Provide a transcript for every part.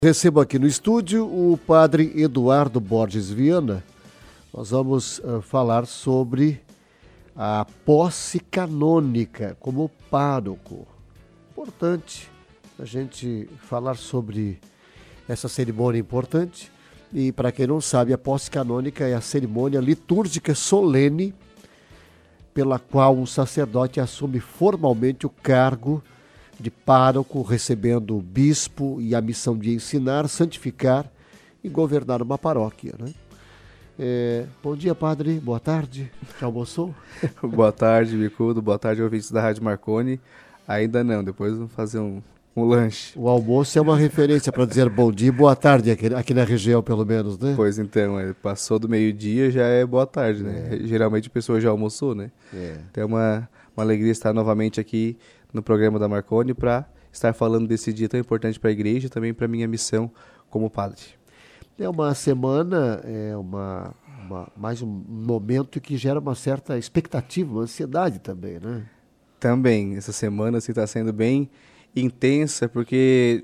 Recebo aqui no estúdio o padre Eduardo Borges Viana. Nós vamos falar sobre a posse canônica como pároco. Importante a gente falar sobre essa cerimônia importante. E para quem não sabe, a posse canônica é a cerimônia litúrgica solene pela qual o sacerdote assume formalmente o cargo de pároco, recebendo o bispo e a missão de ensinar, santificar e governar uma paróquia, né? Bom dia, padre. Boa tarde. Já almoçou? Boa tarde, Bicudo. Boa tarde, ouvintes da Rádio Marconi. Ainda não, depois vamos fazer um lanche. O almoço é uma referência para dizer bom dia e boa tarde aqui na região, pelo menos, né? Pois então, passou do meio-dia, já é boa tarde, né? Geralmente a pessoa já almoçou, né? Então é uma alegria estar novamente aqui no programa da Marconi para estar falando desse dia tão importante para a igreja e também para a minha missão como padre. É uma semana, mais um momento que gera uma certa expectativa, uma ansiedade também, né? Também, essa semana está sendo bem intensa, porque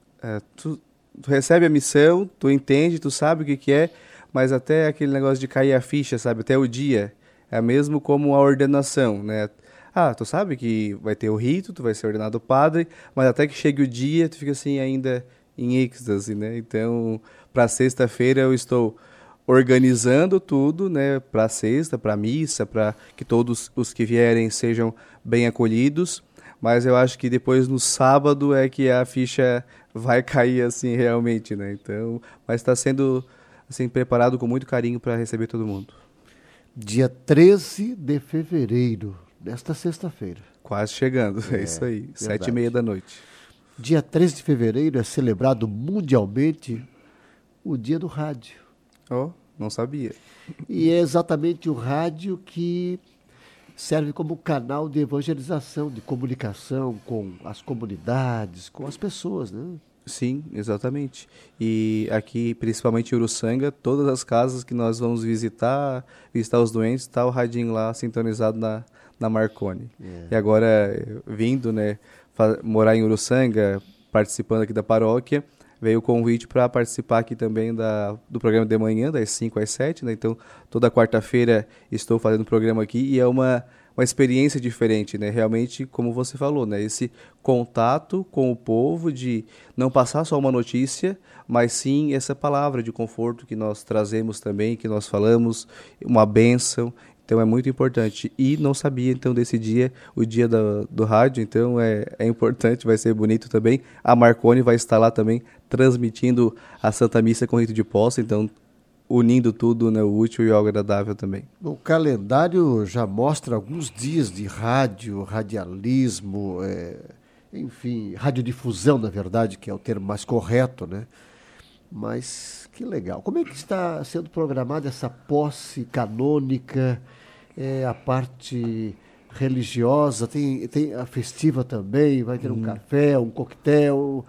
tu recebe a missão, tu entende, tu sabe o que é, mas até aquele negócio de cair a ficha, sabe? Até o dia, é mesmo como a ordenação, né? Tu sabe que vai ter o rito, tu vai ser ordenado padre, mas até que chegue o dia, tu fica assim ainda em êxtase, né? Então, para sexta-feira eu estou organizando tudo, né? Para sexta, para missa, para que todos os que vierem sejam bem acolhidos, mas eu acho que depois no sábado é que a ficha vai cair assim realmente, né? Então, mas está sendo assim preparado com muito carinho para receber todo mundo. Dia 13 de fevereiro. Nesta sexta-feira. Quase chegando, é isso aí, 7h30 da noite. Dia 13 de fevereiro é celebrado mundialmente o Dia do Rádio. Não sabia. E é exatamente o rádio que serve como canal de evangelização, de comunicação com as comunidades, com as pessoas, né? Sim, exatamente. E aqui, principalmente em Uruçanga, todas as casas que nós vamos visitar os doentes, está o radinho lá sintonizado na Marconi. E agora, vindo, né, morar em Uruçanga, participando aqui da paróquia, veio o convite para participar aqui também do programa de manhã, das 5 às 7, né? Então, toda quarta-feira estou fazendo o programa aqui e é uma experiência diferente, né? Realmente, como você falou, né? Esse contato com o povo, de não passar só uma notícia, mas sim essa palavra de conforto que nós trazemos também, que nós falamos, uma bênção. Então é muito importante. E não sabia, então, desse dia, o dia do rádio, então é importante, vai ser bonito também. A Marconi vai estar lá também, transmitindo a Santa Missa com rito de posse, então unindo tudo, né, o útil e o agradável também. O calendário já mostra alguns dias de rádio, radialismo, enfim, radiodifusão, na verdade, que é o termo mais correto, né? Mas que legal. Como é que está sendo programada essa posse canônica, a parte religiosa, tem a festiva também, vai ter um café, um coquetel,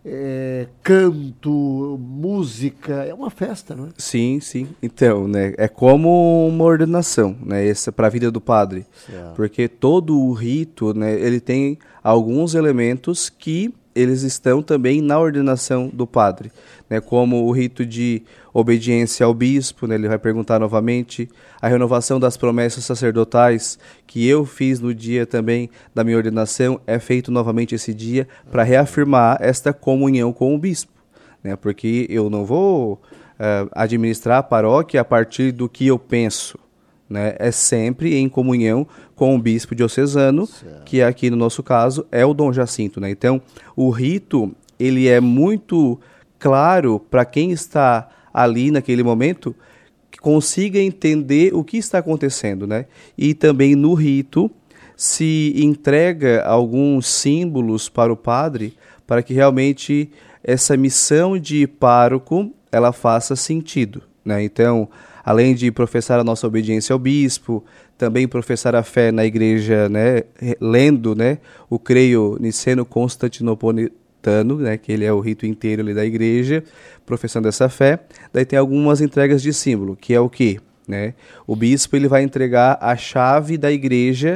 canto, música, é uma festa, não é? Sim. Então, né, é como uma ordenação, né, essa para a vida do padre. Certo. Porque todo o rito, né, ele tem alguns elementos que eles estão também na ordenação do padre, né, como o rito de obediência ao bispo, né, ele vai perguntar novamente, a renovação das promessas sacerdotais que eu fiz no dia também da minha ordenação, é feito novamente esse dia para reafirmar esta comunhão com o bispo, né, porque eu não vou administrar a paróquia a partir do que eu penso, né, é sempre em comunhão com o bispo diocesano, que aqui no nosso caso é o Dom Jacinto, né? Então, o rito, ele é muito claro para quem está ali naquele momento, que consiga entender o que está acontecendo, né? E também no rito se entrega alguns símbolos para o padre, para que realmente essa missão de pároco, ela faça sentido, né? Então, além de professar a nossa obediência ao bispo, também professar a fé na igreja, né, lendo, né, o creio niceno-constantinopolitano, né, que ele é o rito inteiro ali da igreja, professando essa fé. Daí tem algumas entregas de símbolo, que é o quê? Né? O bispo ele vai entregar a chave da igreja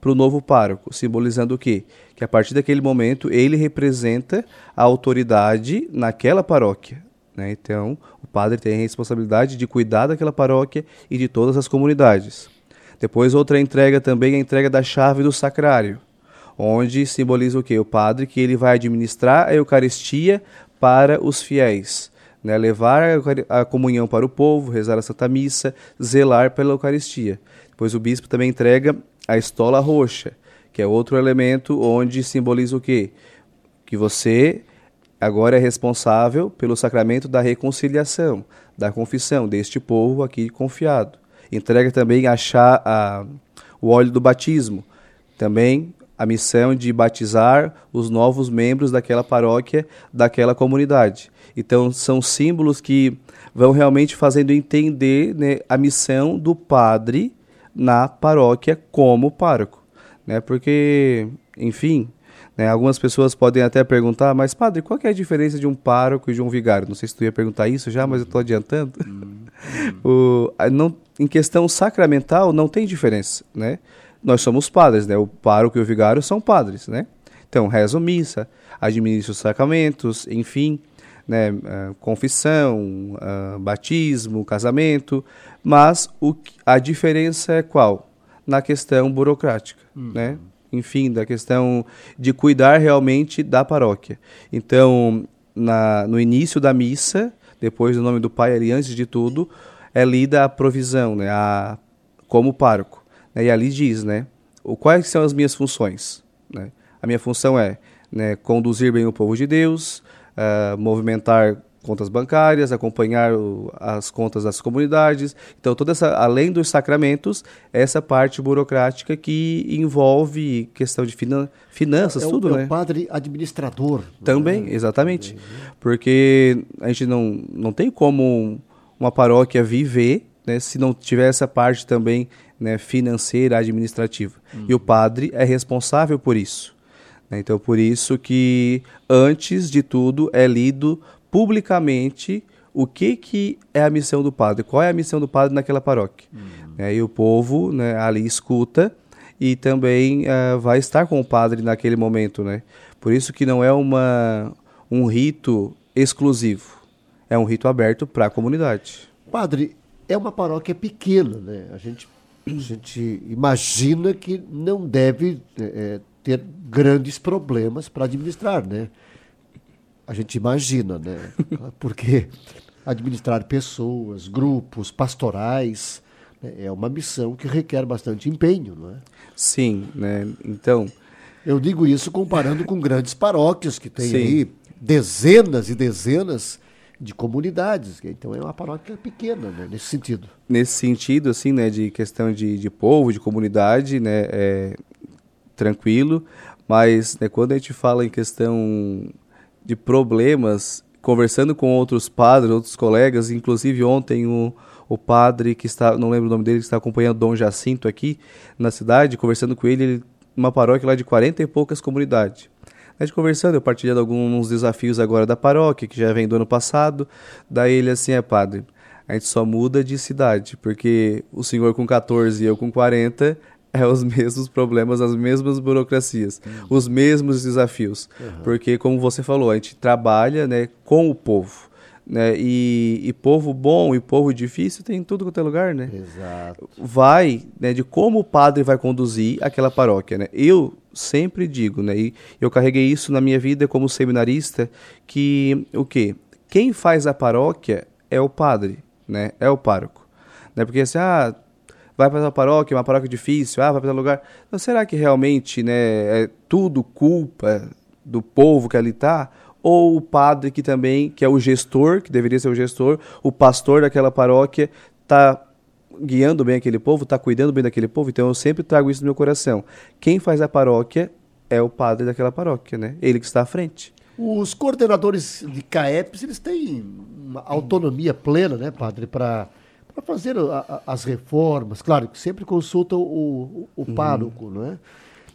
para o novo pároco, simbolizando o quê? Que a partir daquele momento ele representa a autoridade naquela paróquia, né? Então, o padre tem a responsabilidade de cuidar daquela paróquia e de todas as comunidades. Depois, outra entrega também é a entrega da chave do sacrário, onde simboliza o quê? O padre que ele vai administrar a Eucaristia para os fiéis, né? Levar a comunhão para o povo, rezar a Santa Missa, zelar pela Eucaristia. Depois o bispo também entrega a estola roxa, que é outro elemento onde simboliza o quê? Que você agora é responsável pelo sacramento da reconciliação, da confissão deste povo aqui confiado. Entrega também o óleo do batismo, também a missão de batizar os novos membros daquela paróquia, daquela comunidade. Então, são símbolos que vão realmente fazendo entender, né, a missão do padre na paróquia como pároco, né? Porque, enfim, né, algumas pessoas podem até perguntar, mas padre, qual que é a diferença de um pároco e de um vigário? Não sei se tu ia perguntar isso já, mas eu estou adiantando. Em questão sacramental, não tem diferença, né? Nós somos padres, né? O pároco e o vigário são padres, né? Então, rezam missa, administram os sacramentos, enfim, né? Confissão, batismo, casamento, mas a diferença é qual? Na questão burocrática, né? Enfim, da questão de cuidar realmente da paróquia. Então, no início da missa, depois do nome do Pai, ali antes de tudo, é lida a provisão, né? Como pároco. E ali diz, né, quais são as minhas funções, né? A minha função é, né, conduzir bem o povo de Deus, movimentar contas bancárias, acompanhar as contas das comunidades. Então, além dos sacramentos, essa parte burocrática que envolve questão de finanças, tudo, né? É o padre administrador. Também, né? exatamente. Também, né? Porque a gente não tem como uma paróquia viver, né, se não tiver essa parte também, né, financeira, administrativa. E o padre é responsável por isso. Né? Então, por isso que, antes de tudo, é lido publicamente o que é a missão do padre, qual é a missão do padre naquela paróquia. E o povo, né, ali escuta e também vai estar com o padre naquele momento. Né? Por isso que não é um rito exclusivo, é um rito aberto para a comunidade. Padre, é uma paróquia pequena, né? A gente imagina que não deve ter grandes problemas para administrar, né? A gente imagina, né? Porque administrar pessoas, grupos, pastorais, né, é uma missão que requer bastante empenho, não é? Sim, né? Então... Eu digo isso comparando com grandes paróquias que têm Sim. aí dezenas e dezenas de comunidades. Então é uma paróquia pequena, né, nesse sentido. Nesse sentido, assim, né, de questão de povo, de comunidade, né, tranquilo, mas, né, quando a gente fala em questão de problemas, conversando com outros padres, outros colegas, inclusive ontem o padre que está, não lembro o nome dele, que está acompanhando Dom Jacinto aqui na cidade, conversando com ele numa paróquia lá de 40 e poucas comunidades. A gente conversando, eu partilhando alguns desafios agora da paróquia, que já vem do ano passado. Daí ele assim, padre, a gente só muda de cidade, porque o senhor com 14 e eu com 40 é os mesmos problemas, as mesmas burocracias, os mesmos desafios. Porque, como você falou, a gente trabalha, né, com o povo. Né, e povo bom e povo difícil tem em tudo quanto é lugar, né? Exato. Vai, né, de como o padre vai conduzir aquela paróquia, né? Eu sempre digo, né, e eu carreguei isso na minha vida como seminarista, que o quê? Quem faz a paróquia é o padre, né? É o pároco. Né? Porque assim, vai para uma paróquia difícil, vai para tal lugar. Então, será que realmente, né, é tudo culpa do povo que ali está? Ou o padre que também, que é o gestor, que deveria ser o gestor, o pastor daquela paróquia, está guiando bem aquele povo, está cuidando bem daquele povo? Então eu sempre trago isso no meu coração. Quem faz a paróquia é o padre daquela paróquia, né? Ele que está à frente. Os coordenadores de CAEPs, eles têm uma autonomia plena, né, padre, para fazer as reformas. Claro que sempre consultam o pároco, não é?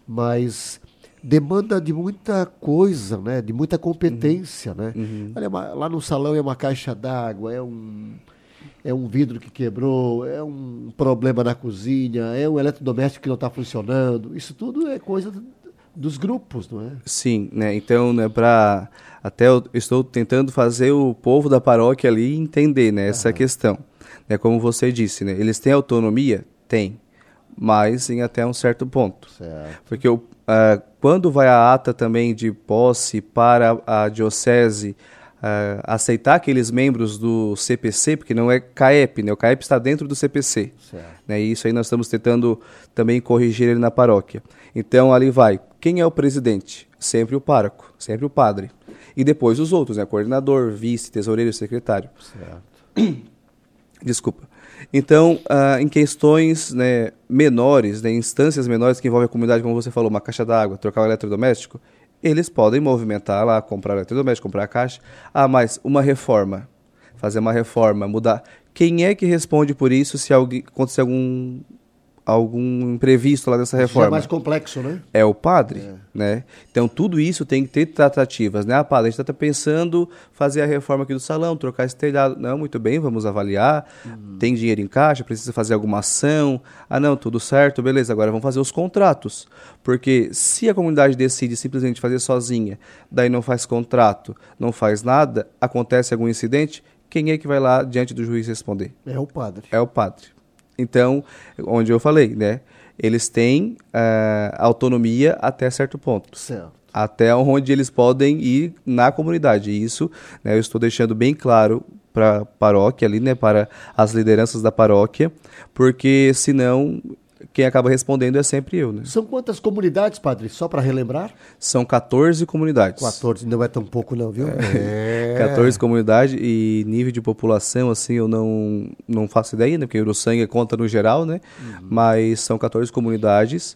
Mas demanda de muita coisa, né? De muita competência, né? Olha, lá no salão é uma caixa d'água, é um vidro que quebrou, é um problema na cozinha, é um eletrodoméstico que não está funcionando. Isso tudo é coisa dos grupos, não é? Sim, né? Então, né, até eu estou tentando fazer o povo da paróquia ali entender, né, essa questão. Né, como você disse, né, eles têm autonomia? Tem, mas em até um certo ponto. Certo. Porque quando vai a ata também de posse para a diocese aceitar aqueles membros do CPC, porque não é CAEP, né? O CAEP está dentro do CPC. Né? E isso aí nós estamos tentando também corrigir ele na paróquia. Então ali vai, quem é o presidente? Sempre o pároco, sempre o padre. E depois os outros, né? Coordenador, vice, tesoureiro e secretário. Certo. Desculpa. Então, em questões, né, menores, né, instâncias menores que envolvem a comunidade, como você falou, uma caixa d'água, trocar o eletrodoméstico, eles podem movimentar lá, comprar o eletrodoméstico, comprar a caixa. Mas uma reforma, fazer uma reforma, mudar. Quem é que responde por isso se acontecer algum imprevisto lá nessa reforma? Já é mais complexo, né? É o padre, né? Então, tudo isso tem que ter tratativas, né? Padre, a gente está pensando fazer a reforma aqui do salão, trocar esse telhado. Não, muito bem, vamos avaliar. Tem dinheiro em caixa, precisa fazer alguma ação. Não, tudo certo, beleza, agora vamos fazer os contratos. Porque se a comunidade decide simplesmente fazer sozinha, daí não faz contrato, não faz nada, acontece algum incidente, quem é que vai lá diante do juiz responder? É o padre. É o padre. Então, onde eu falei, né? Eles têm autonomia até certo ponto. Certo. Até onde eles podem ir na comunidade. E isso, né, eu estou deixando bem claro para a paróquia ali, né? Para as lideranças da paróquia, porque senão quem acaba respondendo é sempre eu, né? São quantas comunidades, padre? Só para relembrar? São 14 comunidades. 14, não é tão pouco não, viu? 14 comunidades e nível de população, assim, eu não faço ideia, né? Porque o Uruçanga conta no geral, né? Mas são 14 comunidades.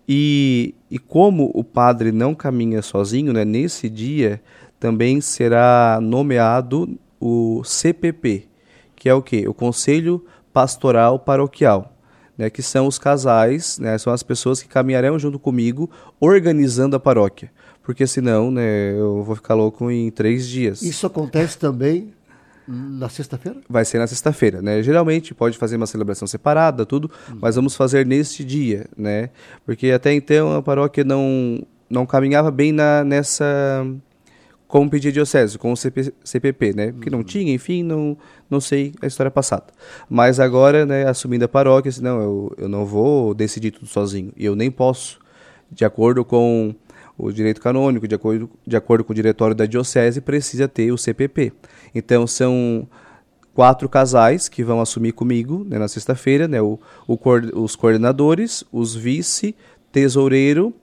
E como o padre não caminha sozinho, né? Nesse dia também será nomeado o CPP, que é o quê? O Conselho Pastoral Paroquial. Né, que são os casais, né, são as pessoas que caminharão junto comigo organizando a paróquia. Porque senão, né, eu vou ficar louco em 3 dias. Isso acontece também na sexta-feira? Vai ser na sexta-feira, né? Geralmente pode fazer uma celebração separada, tudo, mas vamos fazer neste dia, né? Porque até então a paróquia não caminhava bem nessa... como pedir a diocese, com o CPP, né? Porque não tinha, enfim, não sei a história passada. Mas agora, né, assumindo a paróquia, senão eu não vou decidir tudo sozinho. E eu nem posso, de acordo com o direito canônico, de acordo com o diretório da diocese, precisa ter o CPP. Então, são 4 casais que vão assumir comigo, né, na sexta-feira, né? Os coordenadores, os vice, tesoureiro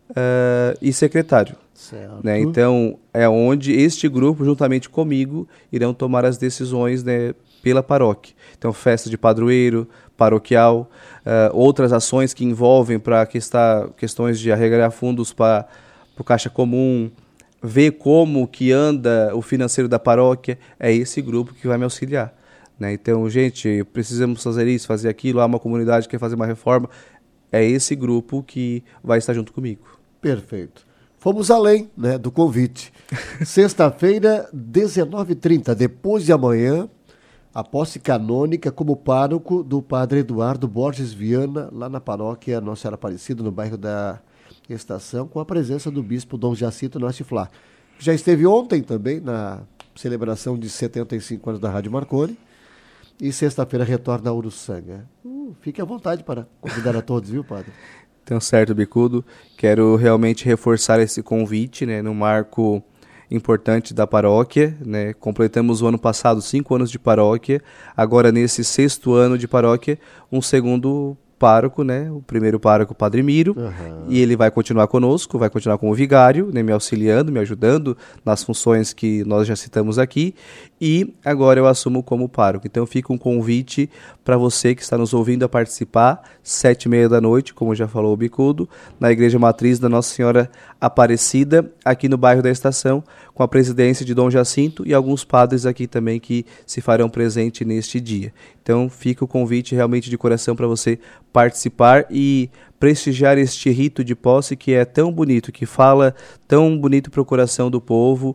e secretário. Certo. Né? Então, é onde este grupo, juntamente comigo, irão tomar as decisões, né, pela paróquia. Então, festa de padroeiro, paroquial, outras ações que envolvem para questões de arrecadar fundos para o caixa comum, ver como que anda o financeiro da paróquia, é esse grupo que vai me auxiliar. Né? Então, gente, precisamos fazer isso, fazer aquilo, há uma comunidade que quer fazer uma reforma, é esse grupo que vai estar junto comigo. Perfeito. Fomos além, né, do convite. Sexta-feira, 19h30, depois de amanhã, a posse canônica como pároco do padre Eduardo Borges Viana, lá na paróquia Nossa Senhora Aparecida, no bairro da Estação, com a presença do bispo Dom Jacinto Nasciflá. Já esteve ontem também na celebração de 75 anos da Rádio Marconi. E sexta-feira retorna a Uruçanga. Fique à vontade para convidar a todos, viu, padre? Então, certo, Bicudo. Quero realmente reforçar esse convite, né, no marco importante da paróquia, né? Completamos o ano passado 5 anos de paróquia, agora nesse 6º ano de paróquia, um segundo pároco, né? O primeiro pároco, o Padre Miro, e ele vai continuar conosco, vai continuar como vigário, né? Me auxiliando, me ajudando nas funções que nós já citamos aqui, e agora eu assumo como pároco. Então fica um convite para você que está nos ouvindo a participar, 7h30 da noite, como já falou o Bicudo, na Igreja Matriz da Nossa Senhora Aparecida, aqui no bairro da Estação, com a presidência de Dom Jacinto e alguns padres aqui também que se farão presente neste dia. Então fica o convite realmente de coração para você participar e prestigiar este rito de posse que é tão bonito, que fala tão bonito para o coração do povo,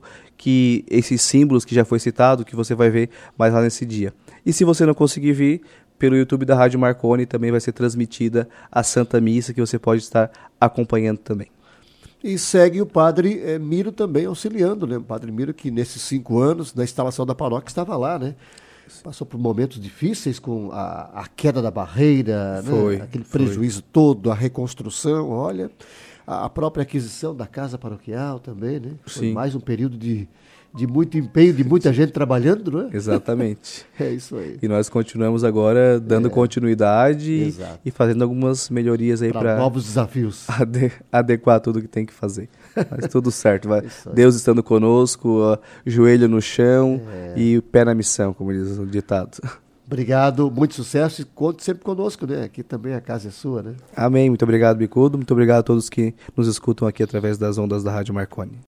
que esses símbolos que já foi citado, que você vai ver mais lá nesse dia. E se você não conseguir vir, pelo YouTube da Rádio Marconi também vai ser transmitida a Santa Missa, que você pode estar acompanhando também. E segue o padre Miro também auxiliando, né? O padre Miro que nesses 5 anos, na instalação da paróquia, estava lá, né? Passou por momentos difíceis com a queda da barreira, né? Aquele prejuízo todo, a reconstrução, olha, a própria aquisição da casa paroquial também, né? Foi mais um período de muito empenho, de muita gente trabalhando, não é? Exatamente. É isso aí. E nós continuamos agora dando continuidade e fazendo algumas melhorias aí para novos desafios. Adequar tudo que tem que fazer. Mas tudo certo. Deus estando conosco, joelho no chão e pé na missão, como diz o ditado. Obrigado, muito sucesso e conte sempre conosco, né? Aqui também a casa é sua, né? Amém. Muito obrigado, Bicudo. Muito obrigado a todos que nos escutam aqui através das ondas da Rádio Marconi.